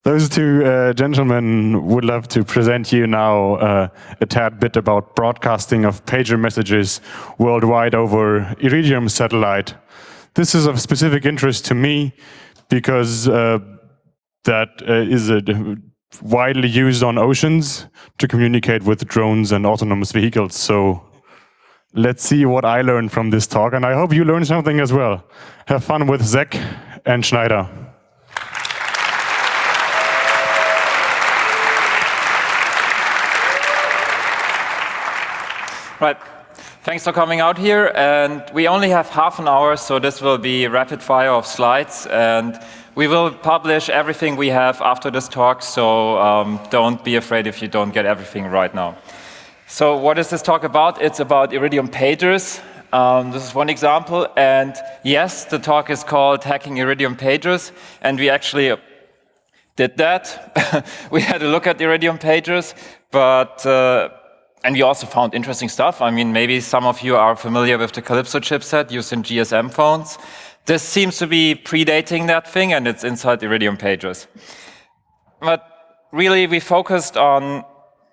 Those two gentlemen would love to present you now a tad bit about broadcasting of pager messages worldwide over Iridium satellite. This is of specific interest to me because that is widely used on oceans to communicate with drones and autonomous vehicles. So let's see what I learned from this talk, and I hope you learned something as well. Have fun with Zach and Schneider. Right. Thanks for coming out here. And we only have half an hour, so this will be rapid fire of slides. And we will publish everything we have after this talk, so don't be afraid if you don't get everything right now. So what is this talk about? It's about Iridium pagers. This is one example. And yes, the talk is called Hacking Iridium Pagers. And we actually did that. We had a look at Iridium pagers, but and we also found interesting stuff. I mean, maybe some of you are familiar with the Calypso chipset used in GSM phones. This seems to be predating that thing, and it's inside Iridium pagers. But really, we focused on...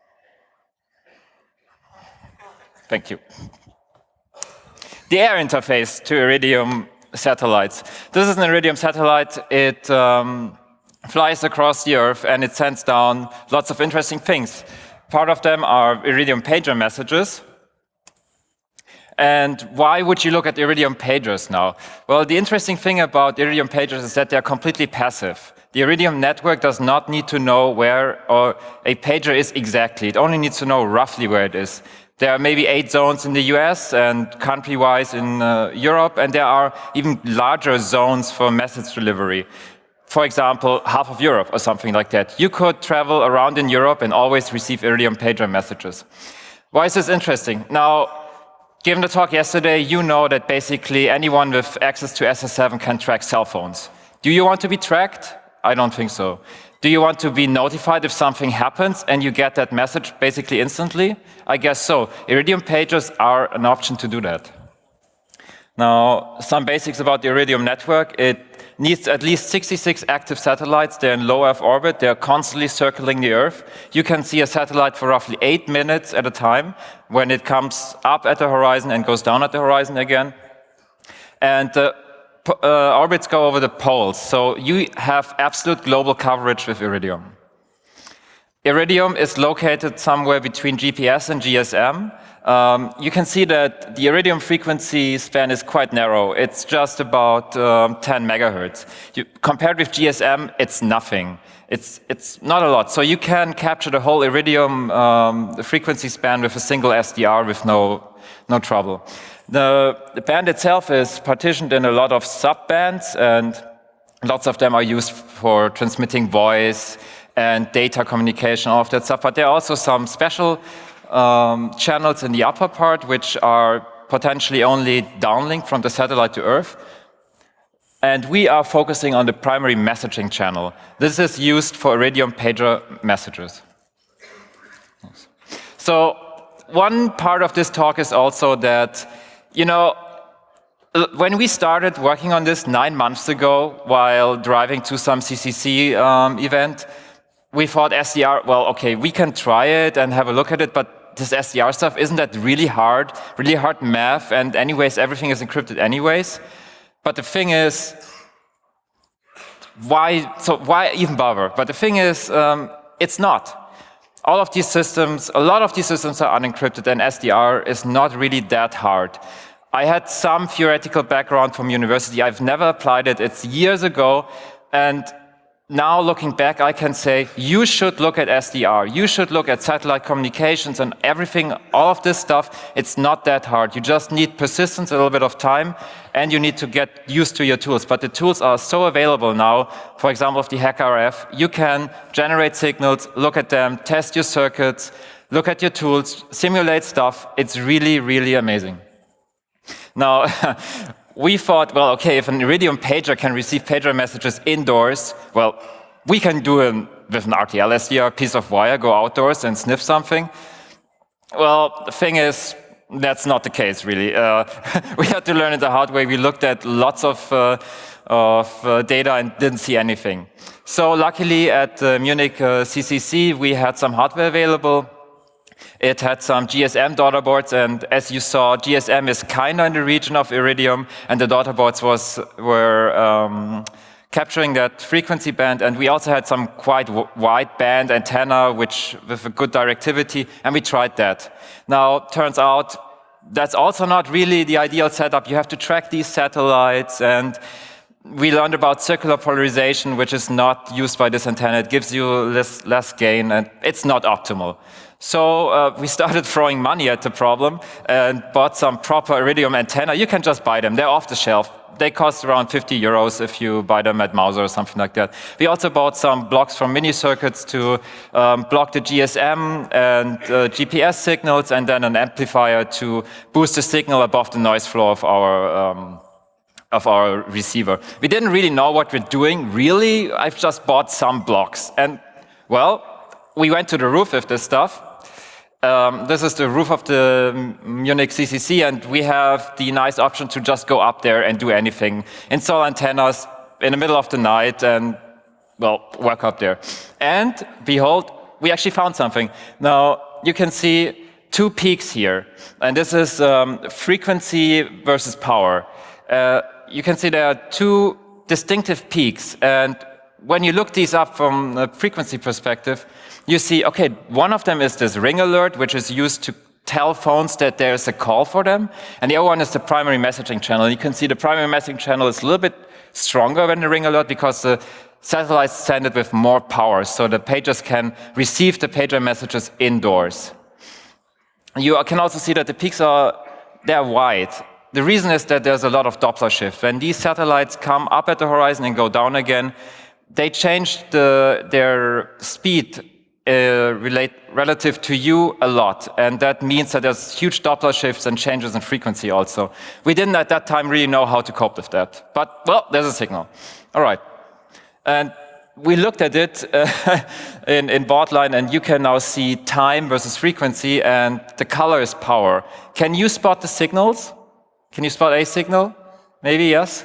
Thank you. The air interface to Iridium satellites. This is an Iridium satellite. It flies across the Earth, and it sends down lots of interesting things. Part of them are Iridium pager messages. And why would you look at Iridium pagers now? Well, the interesting thing about Iridium pagers is that they're completely passive. The Iridium network does not need to know where a pager is exactly. It only needs to know roughly where it is. There are maybe 8 zones in the US and country-wise in Europe, and there are even larger zones for message delivery. For example, half of Europe or something like that. You could travel around in Europe and always receive Iridium pager messages. Why is this interesting? Now, given the talk yesterday, you know that basically anyone with access to SS7 can track cell phones. Do you want to be tracked? I don't think so. Do you want to be notified if something happens and you get that message basically instantly? I guess so. Iridium pagers are an option to do that. Now, some basics about the Iridium network. It needs at least 66 active satellites. They're in low Earth orbit. They're constantly circling the Earth. You can see a satellite for roughly 8 minutes at a time when it comes up at the horizon and goes down at the horizon again. And the orbits go over the poles. So you have absolute global coverage with Iridium. Iridium is located somewhere between GPS and GSM. You can see that the Iridium frequency span is quite narrow. It's just about 10 megahertz. Compared with GSM, it's nothing. It's not a lot. So you can capture the whole Iridium frequency span with a single SDR with no trouble. The band itself is partitioned in a lot of sub-bands, and lots of them are used for transmitting voice and data communication, all of that stuff. But there are also some special channels in the upper part, which are potentially only downlink from the satellite to Earth. And we are focusing on the primary messaging channel. This is used for Iridium pager messages. So one part of this talk is also that, you know, when we started working on this 9 months ago while driving to some CCC event, we thought SDR, well, okay, we can try it and have a look at it, but this SDR stuff, isn't that really hard math? And anyways, everything is encrypted anyways. But the thing is, why even bother? But the thing is, it's not. All of these systems, a lot of these systems are unencrypted, and SDR is not really that hard. I had some theoretical background from university. I've never applied it. It's years ago. And now looking back, I can say, you should look at SDR. You should look at satellite communications and everything, all of this stuff. It's not that hard. You just need persistence, a little bit of time, and you need to get used to your tools. But the tools are so available now. For example, of the HackRF, you can generate signals, look at them, test your circuits, look at your tools, simulate stuff. It's really, really amazing. Now, we thought, well, okay, if an Iridium pager can receive pager messages indoors, well, we can do it with an RTL SDR, piece of wire, go outdoors and sniff something. Well, the thing is, That's not the case, really. We had to learn it the hard way. We looked at lots of data and didn't see anything. So luckily at Munich CCC, we had some hardware available. It had some GSM daughter boards, and as you saw, GSM is kind of in the region of Iridium, and the daughter boards were capturing that frequency band, and we also had some quite wide band antenna with a good directivity, and we tried that. Now, turns out that's also not really the ideal setup. You have to track these satellites, and we learned about circular polarization, which is not used by this antenna. It gives you less gain, and it's not optimal. So we started throwing money at the problem and bought some proper Iridium antenna. You can just buy them. They're off the shelf. They cost around 50 euros if you buy them at Mauser or something like that. We also bought some blocks from Mini-Circuits to block the GSM and GPS signals, and then an amplifier to boost the signal above the noise floor of our receiver. We didn't really know what we're doing, really. I've just bought some blocks. And, well, we went to the roof with this stuff. This is the roof of the Munich CCC, and we have the nice option to just go up there and do anything. Install antennas in the middle of the night and, well, work up there. And behold, we actually found something. Now, you can see two peaks here, and this is frequency versus power. You can see there are two distinctive peaks, and when you look these up from a frequency perspective, you see, okay, one of them is this ring alert, which is used to tell phones that there's a call for them, and the other one is the primary messaging channel. You can see the primary messaging channel is a little bit stronger than the ring alert because the satellites send it with more power, so the pagers can receive the pager messages indoors. You can also see that the peaks they're wide. The reason is that there's a lot of Doppler shift. When these satellites come up at the horizon and go down again, they change their speed relative to you a lot, and that means that there's huge Doppler shifts and changes in frequency also. We didn't at that time really know how to cope with that, but, well, there's a signal. All right. And we looked at it in Baudline, and you can now see time versus frequency, and the color is power. Can you spot the signals? Can you spot a signal? Maybe, yes?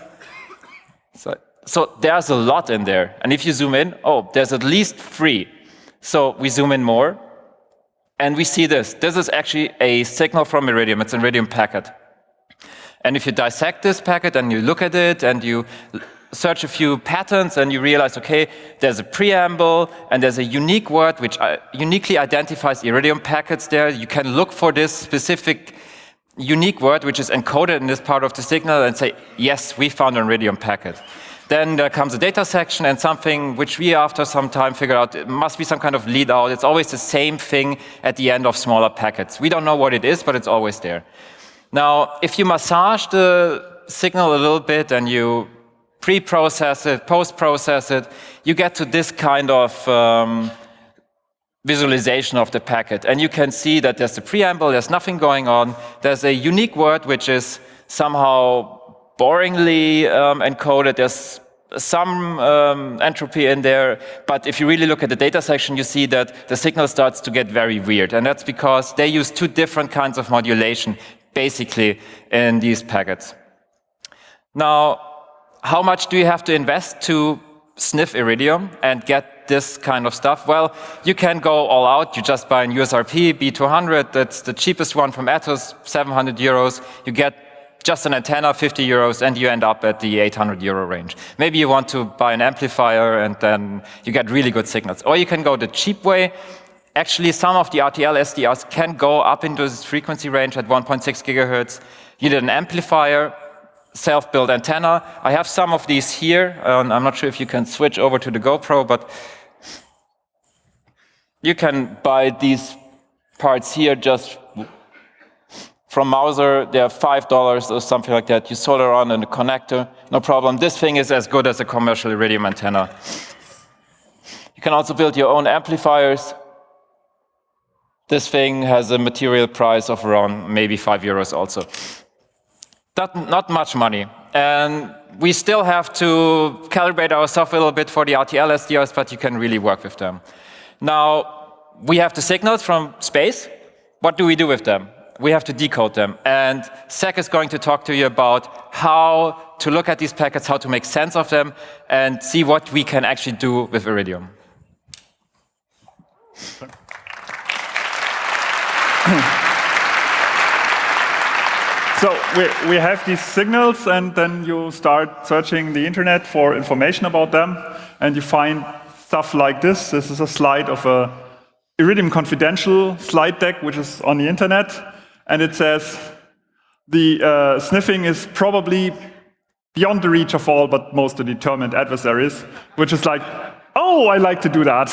So there's a lot in there. And if you zoom in, oh, there's at least 3. So we zoom in more, and we see this. This is actually a signal from Iridium. It's an Iridium packet. And if you dissect this packet and you look at it and you search a few patterns and you realize, okay, there's a preamble and there's a unique word which uniquely identifies Iridium packets there. You can look for this specific unique word which is encoded in this part of the signal and say, yes, we found an Iridium packet. Then there comes a data section and something which we after some time figured out it must be some kind of lead out. It's always the same thing at the end of smaller packets. We don't know what it is, but it's always there. Now, if you massage the signal a little bit and you pre-process it, post-process it, you get to this kind of visualization of the packet. And you can see that there's the preamble, there's nothing going on. There's a unique word which is somehow boringly encoded. There's some entropy in there, but if you really look at the data section, you see that the signal starts to get very weird, and that's because they use 2 different kinds of modulation, basically, in these packets. Now, how much do you have to invest to sniff Iridium and get this kind of stuff? Well, you can go all out. You just buy an USRP B200. That's the cheapest one from Atos, 700 euros. You get just an antenna, 50 euros, and you end up at the 800 euro range. Maybe you want to buy an amplifier, and then you get really good signals. Or you can go the cheap way. Actually, some of the RTL SDRs can go up into this frequency range at 1.6 gigahertz. You need an amplifier, self-built antenna. I have some of these here. I'm not sure if you can switch over to the GoPro, but you can buy these parts here just from Mauser. They're $5 or something like that. You solder on in a connector, no problem. This thing is as good as a commercial Iridium antenna. You can also build your own amplifiers. This thing has a material price of around maybe 5 euros also. Not much money. And we still have to calibrate our software a little bit for the RTL SDRs, but you can really work with them. Now, we have the signals from space. What do we do with them? we have to decode them. And Zach is going to talk to you about how to look at these packets, how to make sense of them, and see what we can actually do with Iridium. So we have these signals, and then you start searching the internet for information about them, and you find stuff like this. This is a slide of a Iridium Confidential slide deck, which is on the internet, and it says the sniffing is probably beyond the reach of all but most determined adversaries, which is like, oh, I like to do that.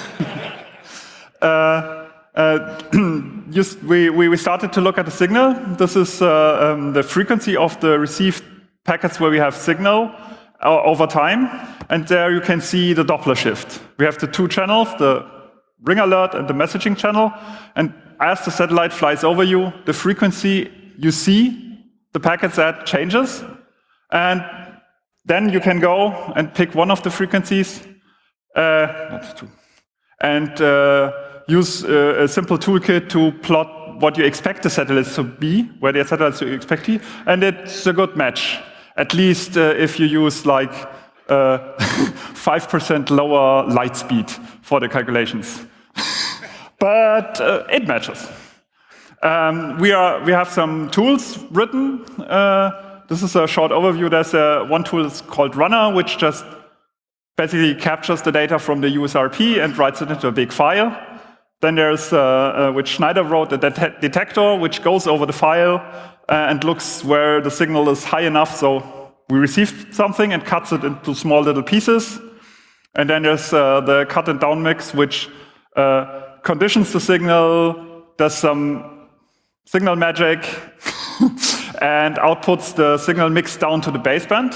We started to look at the signal. This is the frequency of the received packets where we have signal over time, and there you can see the Doppler shift. We have the two channels, the ring alert and the messaging channel, and as the satellite flies over you, the frequency you see the packets at changes, and then you can go and pick one of the frequencies and use a simple toolkit to plot what you expect the satellites to be, where the satellites you expect to be, and it's a good match. At least if you use like 5% lower light speed for the calculations. But it matches. We have some tools written. This is a short overview. There's one tool called Runner, which just basically captures the data from the USRP and writes it into a big file. Then there's, which Schneider wrote, a detector, which goes over the file and looks where the signal is high enough, so we receive something and cuts it into small little pieces. And then there's the cut and down mix, which conditions the signal, does some signal magic, and outputs the signal mix down to the baseband.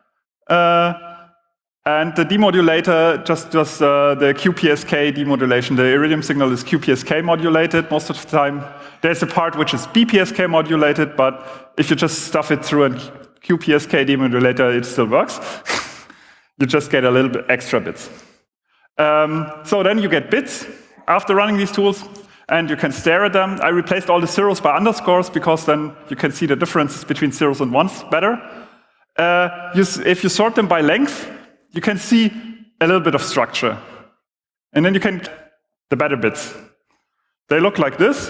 And the demodulator just does the QPSK demodulation. The Iridium signal is QPSK modulated most of the time. There's a part which is BPSK modulated, but if you just stuff it through a QPSK demodulator, it still works. You just get a little bit extra bits. So then you get bits after running these tools, and you can stare at them. I replaced all the zeros by underscores, because then you can see the differences between zeros and ones better. If you sort them by length, you can see a little bit of structure. And then you can the better bits. They look like this.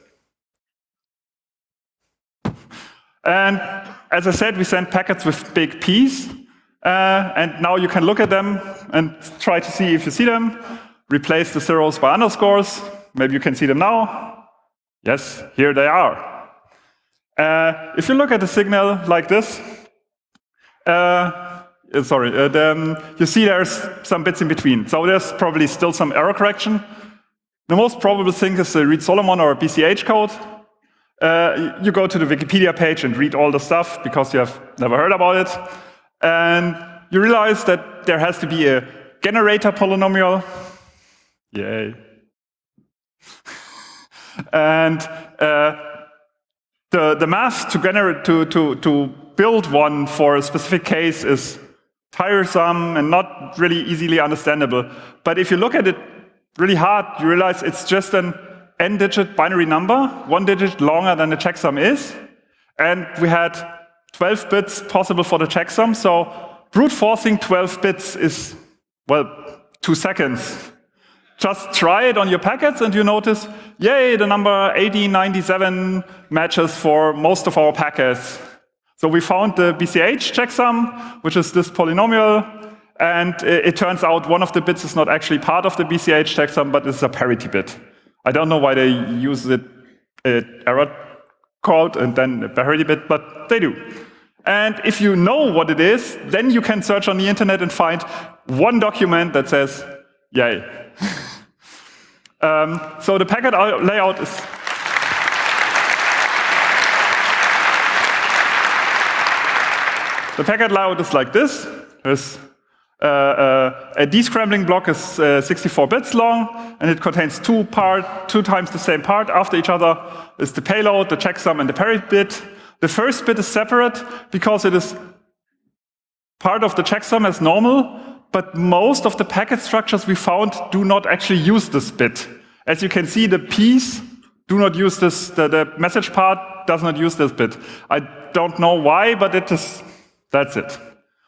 And as I said, we send packets with big P's. And now you can look at them and try to see if you see them. Replace the zeros by underscores. Maybe you can see them now. Yes, here they are. If you look at the signal like this, you see there's some bits in between. So there's probably still some error correction. The most probable thing is a Reed-Solomon or a BCH code. You go to the Wikipedia page and read all the stuff because you have never heard about it. And you realize that there has to be a generator polynomial. Yay. And the math to build one for a specific case is tiresome and not really easily understandable. But if you look at it really hard, you realize it's just an n-digit binary number, 1 digit longer than the checksum is. And we had 12 bits possible for the checksum, so brute forcing 12 bits is, well, 2 seconds. Just try it on your packets and you notice, yay, the number 8097 matches for most of our packets. So we found the BCH checksum, which is this polynomial, and it turns out one of the bits is not actually part of the BCH checksum, but it's a parity bit. I don't know why they use it error code and then a parity bit, but they do. And if you know what it is, then you can search on the internet and find one document that says, yay. So the packet layout is... The packet layout is like this. There's a descrambling block is 64 bits long, and it contains two times the same part after each other. Is the payload, the checksum, and the parity bit. The first bit is separate because it is part of the checksum as normal, but most of the packet structures we found do not actually use this bit. As you can see, the P's do not use this, the message part does not use this bit. I don't know why, but that's it.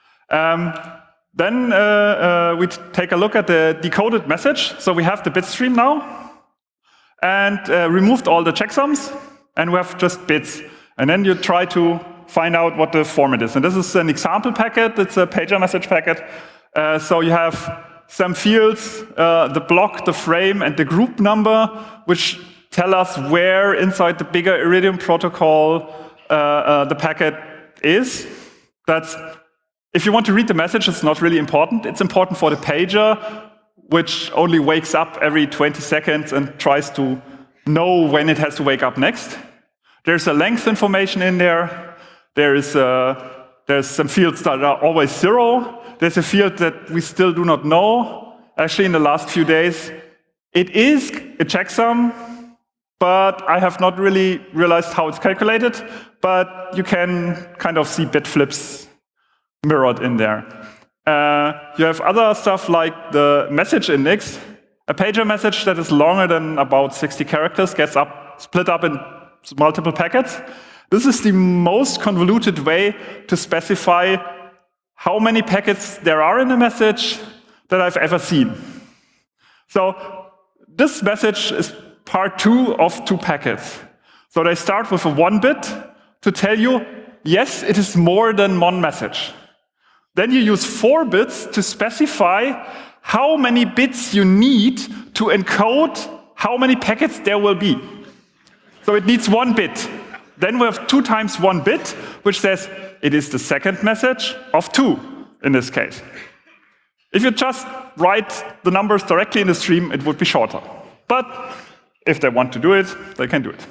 Then we take a look at the decoded message. So we have the bit stream now, and removed all the checksums, and we have just bits. And then you try to find out what the format is. And this is an example packet. It's a pager message packet. So you have some fields, the block, the frame, and the group number, which tell us where inside the bigger Iridium protocol the packet is. That's, if you want to read the message, it's not really important. It's important for the pager, which only wakes up every 20 seconds and tries to know when it has to wake up next. There's a length information in there. There's some fields that are always 0. There's a field that we still do not know. Actually, in the last few days, it is a checksum, but I have not really realized how it's calculated. But you can kind of see bit flips mirrored in there. You have other stuff like the message index. A pager message that is longer than about 60 characters gets split up in multiple packets. This is the most convoluted way to specify how many packets there are in a message that I've ever seen. So this message is part 2 of 2 packets. So they start with a 1 bit to tell you, yes, it is more than one message. Then you use 4 bits to specify how many bits you need to encode how many packets there will be. So it needs 1 bit. Then we have 2 times 1 bit, which says it is the second message of 2 in this case. If you just write the numbers directly in the stream, it would be shorter. But if they want to do it, they can do it.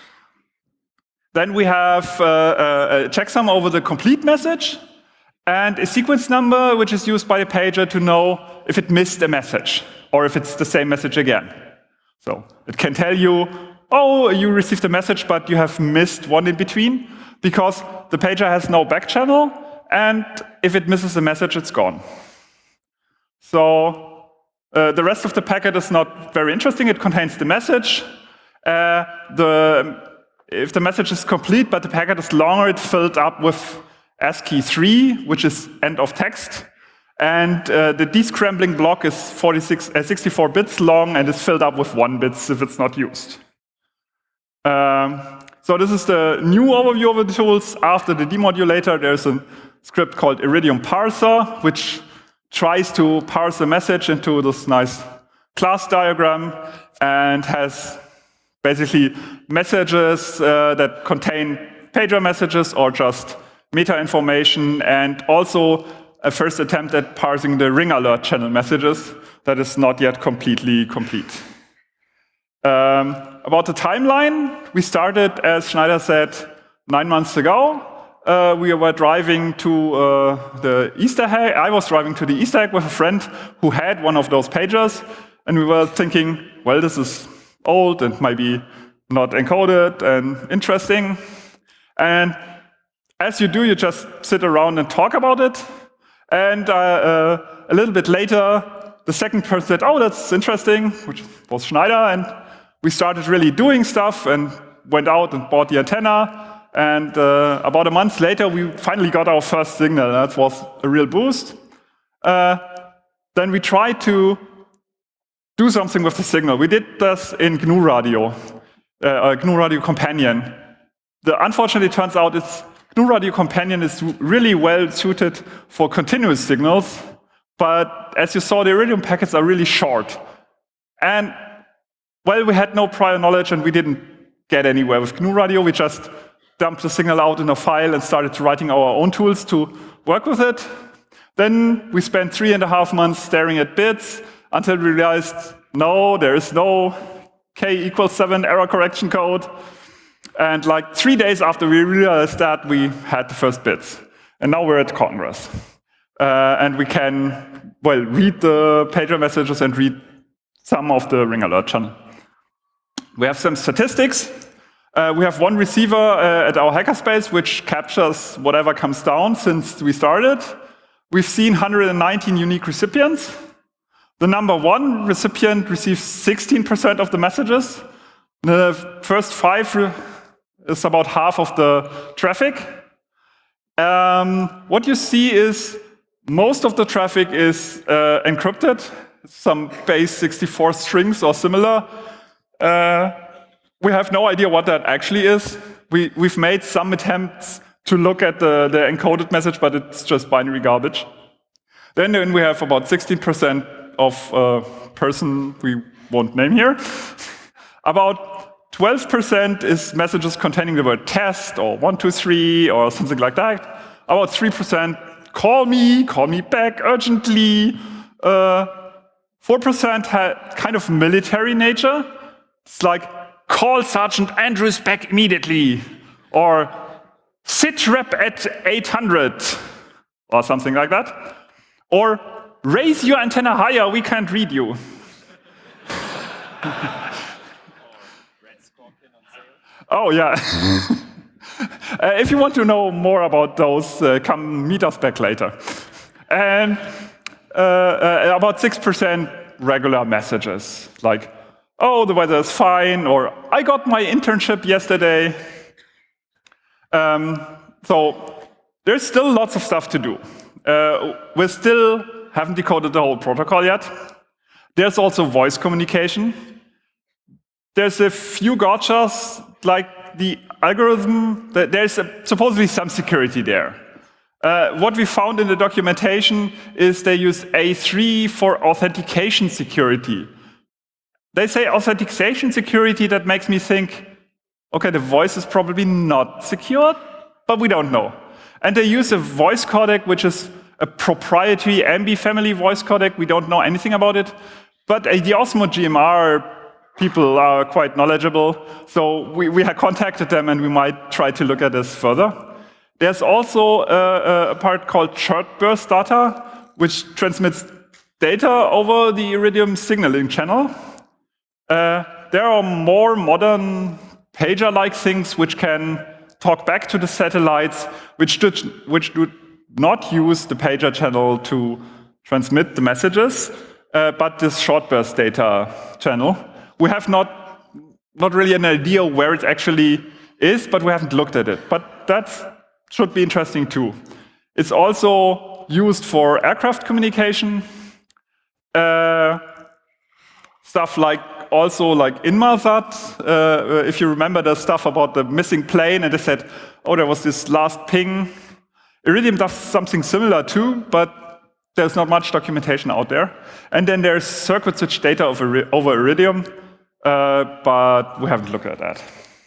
Then we have a checksum over the complete message, and a sequence number, which is used by a pager to know if it missed a message, or if it's the same message again. So it can tell you, oh, you received a message, but you have missed one in between, because the pager has no back channel, and if it misses a message, it's gone. So the rest of the packet is not very interesting. It contains the message. If the message is complete, but the packet is longer, it's filled up with ASCII 3, which is end of text. And the descrambling block is 64 bits long and is filled up with 1 bits if it's not used. So this is the new overview of the tools. After the demodulator, there's a script called Iridium Parser, which tries to parse a message into this nice class diagram and has basically messages that contain pager messages or just meta information, and also a first attempt at parsing the ring alert channel messages that is not yet completely complete. About the timeline, we started, as Schneider said, 9 months ago. We were driving to the Easter egg. I was driving to the Easter egg with a friend who had one of those pagers, and we were thinking, well, this is old and maybe not encoded and interesting. And as you do, you just sit around and talk about it. And a little bit later, the second person said, oh, that's interesting, which was Schneider. And we started really doing stuff and went out and bought the antenna. And about a month later, we finally got our first signal. That was a real boost. Then we tried to do something with the signal. We did this in GNU Radio, GNU Radio Companion. Unfortunately, it turns out GNU Radio Companion is really well suited for continuous signals, but as you saw, the Iridium packets are really short. And, well, we had no prior knowledge and we didn't get anywhere with GNU Radio. We just dumped the signal out in a file and started writing our own tools to work with it. Then we spent 3.5 months staring at bits until we realized, no, there is no k=7 error correction code. And like 3 days after we realized that, we had the first bits. And now we're at Congress. And we can, well, read the pager messages and read some of the ring alert channel. We have some statistics. We have one receiver at our hackerspace which captures whatever comes down since we started. We've seen 119 unique recipients. The number 1 recipient receives 16% of the messages. The first 5 is about half of the traffic. What you see is most of the traffic is encrypted, some base 64 strings or similar. We have no idea what that actually is. We've made some attempts to look at the encoded message, but it's just binary garbage. Then we have about 16% of person we won't name here. About 12% is messages containing the word test or 123 or something like that. About 3% call me back urgently. 4% had kind of military nature. It's like call Sergeant Andrews back immediately, or sit rep at 800, or something like that. Or raise your antenna higher, we can't read you. Oh, yeah. If you want to know more about those, come meet us back later. And about 6% regular messages, like, oh, the weather is fine, or I got my internship yesterday. So there's still lots of stuff to do. We still haven't decoded the whole protocol yet. There's also voice communication. There's a few gotchas, like the algorithm. There's supposedly some security there. What we found in the documentation is they use A3 for authentication security. They say authentication security, that makes me think, okay, the voice is probably not secured, but we don't know. And they use a voice codec, which is a proprietary AMBI family voice codec. We don't know anything about it. But the Osmo GMR people are quite knowledgeable, so we have contacted them and we might try to look at this further. There's also a part called short burst data, which transmits data over the Iridium signaling channel. There are more modern pager-like things which can talk back to the satellites, which do not use the pager channel to transmit the messages, but this short burst data channel. We have not really an idea where it actually is, but we haven't looked at it. But that should be interesting too. It's also used for aircraft communication. Stuff like Inmarsat. If you remember the stuff about the missing plane, and they said, oh, there was this last ping. Iridium does something similar too, but there's not much documentation out there. And then there's circuit switch data over Iridium, but we haven't looked at that.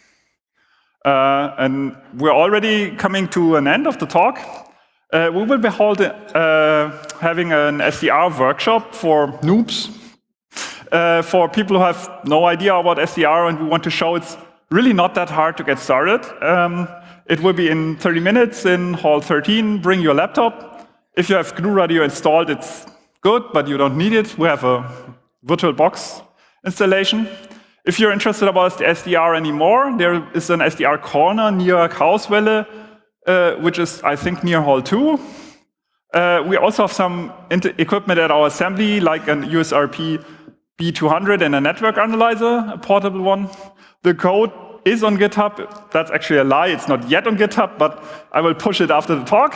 And we're already coming to an end of the talk. We will be having an SDR workshop for noobs, for people who have no idea about SDR and we want to show it's really not that hard to get started. It will be in 30 minutes in Hall 13. Bring your laptop. If you have GNU Radio installed, it's good, but you don't need it. We have a VirtualBox installation. If you're interested about SDR anymore, there is an SDR corner near Krauswelle, which is, I think, near Hall 2. We also have some equipment at our assembly, like an USRP B200 and a network analyzer, a portable one. The code is on GitHub. That's actually a lie. It's not yet on GitHub, but I will push it after the talk.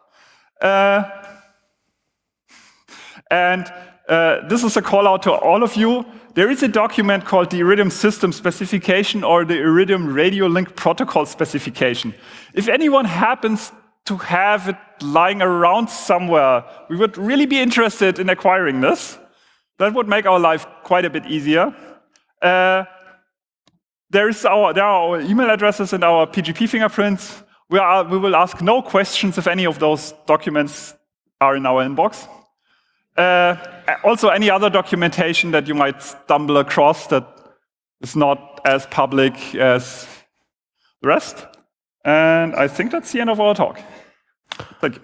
This is a call out to all of you. There is a document called the Iridium System Specification or the Iridium Radio Link Protocol Specification. If anyone happens to have it lying around somewhere, we would really be interested in acquiring this. That would make our life quite a bit easier. There are our email addresses and our PGP fingerprints. We will ask no questions if any of those documents are in our inbox. Also, any other documentation that you might stumble across that is not as public as the rest. And I think that's the end of our talk. Thank you.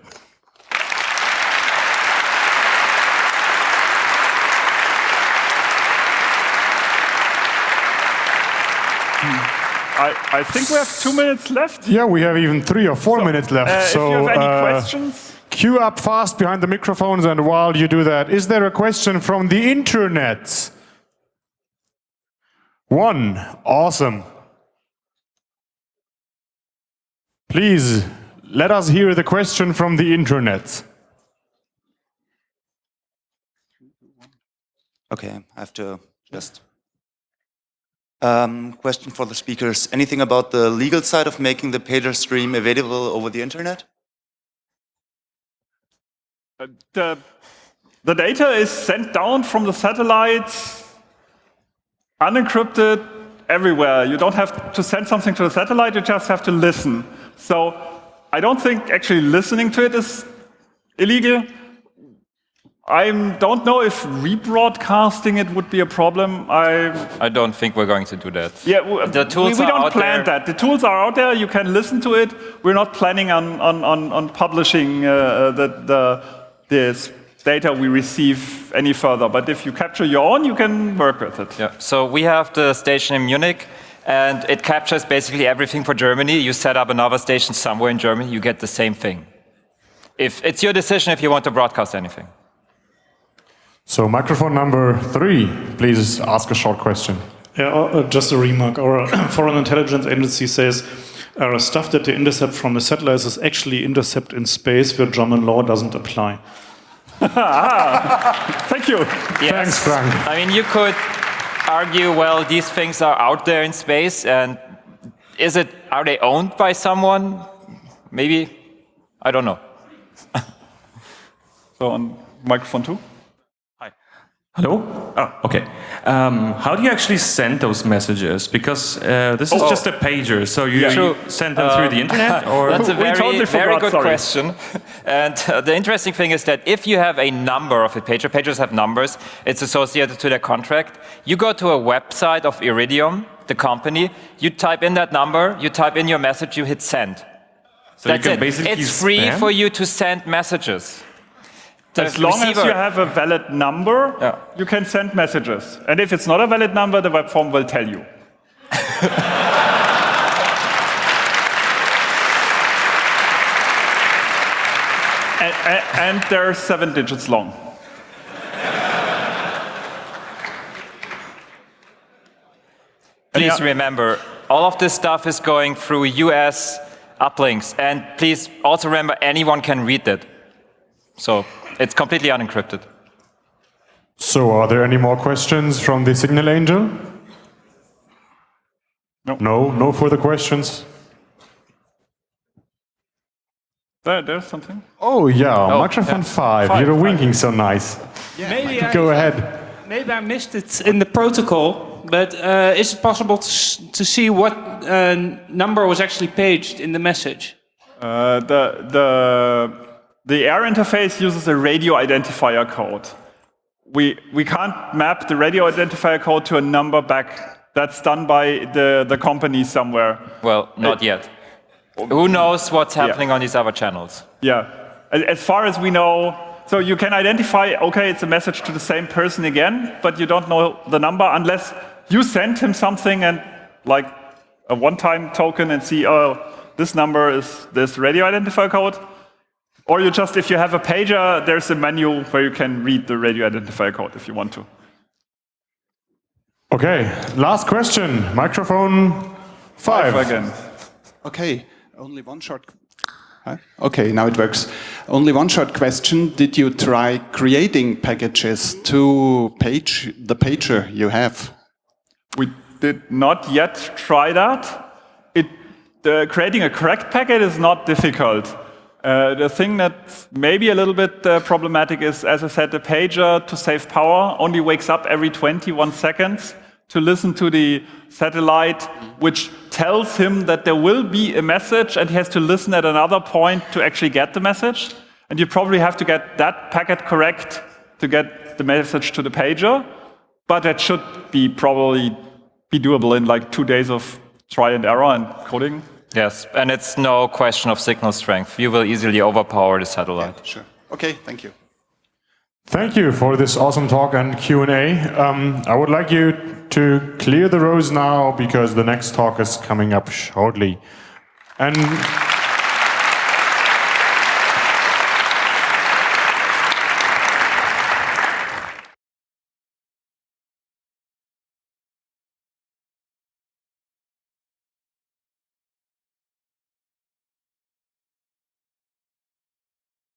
I think we have 2 minutes left. Yeah, we have even 3 or 4 minutes left. So, if you have any questions, queue up fast behind the microphones, and while you do that, is there a question from the internet? 1. Awesome. Please, let us hear the question from the internet. Okay, I have to just... question for the speakers. Anything about the legal side of making the pager stream available over the internet? The data is sent down from the satellites, unencrypted, everywhere. You don't have to send something to the satellite, you just have to listen. So I don't think actually listening to it is illegal. I don't know if rebroadcasting it would be a problem. I don't think we're going to do that. Yeah, the tools we are don't out plan there. that. The tools are out there. You can listen to it. We're not planning on publishing this data we receive any further. But if you capture your own, you can work with it. Yeah. So we have the station in Munich, and it captures basically everything for Germany. You set up another station somewhere in Germany, you get the same thing. If it's your decision if you want to broadcast anything. So microphone number 3, please ask a short question. Yeah, just a remark. Our foreign intelligence agency says stuff that they intercept from the satellites is actually intercept in space where German law doesn't apply. Thank you. Yes. Thanks, Frank. I mean, you could argue, well, these things are out there in space, and are they owned by someone? Maybe, I don't know. So on microphone 2. Hello? Oh, okay. How do you actually send those messages? Because this is just a pager, so you send them through the internet? Or? That's a totally very good sorry. question. And the interesting thing is that if you have a number of a pager, pagers have numbers, it's associated to their contract, you go to a website of Iridium, the company, you type in that number, you type in your message, you hit send. So That's you can it. basically It's free spam? for you to send messages. The As long as receiver- you have a valid number, Yeah. you can send messages. And if it's not a valid number, the web form will tell you. and they're 7 digits long. Please remember, all of this stuff is going through US uplinks. And please also remember, anyone can read that. So it's completely unencrypted. So are there any more questions from the Signal Angel? No. No further questions? There's something. Oh yeah, Oh, microphone yeah. 5. You're winking so nice. Maybe Go ahead. Maybe I missed it in the protocol, but is it possible to see what number was actually paged in the message? The air interface uses a radio identifier code. We can't map the radio identifier code to a number back. That's done by the company somewhere. Well, not yet. Who knows what's happening on these other channels? Yeah. As far as we know, so you can identify, okay, it's a message to the same person again, but you don't know the number unless you send him something and like a one-time token and see, oh, this number is this radio identifier code. Or you just, if you have a pager, there's a menu where you can read the radio identifier code if you want to. Okay, last question. Microphone 5. Again. Okay, only one short. Okay, now it works. Only one short question. Did you try creating packages to page the pager you have? We did not yet try that. Creating a correct packet is not difficult. The thing that's maybe a little bit problematic is, as I said, the pager, to save power, only wakes up every 21 seconds to listen to the satellite, which tells him that there will be a message, and he has to listen at another point to actually get the message. And you probably have to get that packet correct to get the message to the pager, but that should probably be doable in like 2 days of try and error and coding. Yes, and it's no question of signal strength. You will easily overpower the satellite. Yeah, sure. Okay, thank you. Thank you for this awesome talk and Q&A. I would like you to clear the rows now because the next talk is coming up shortly. And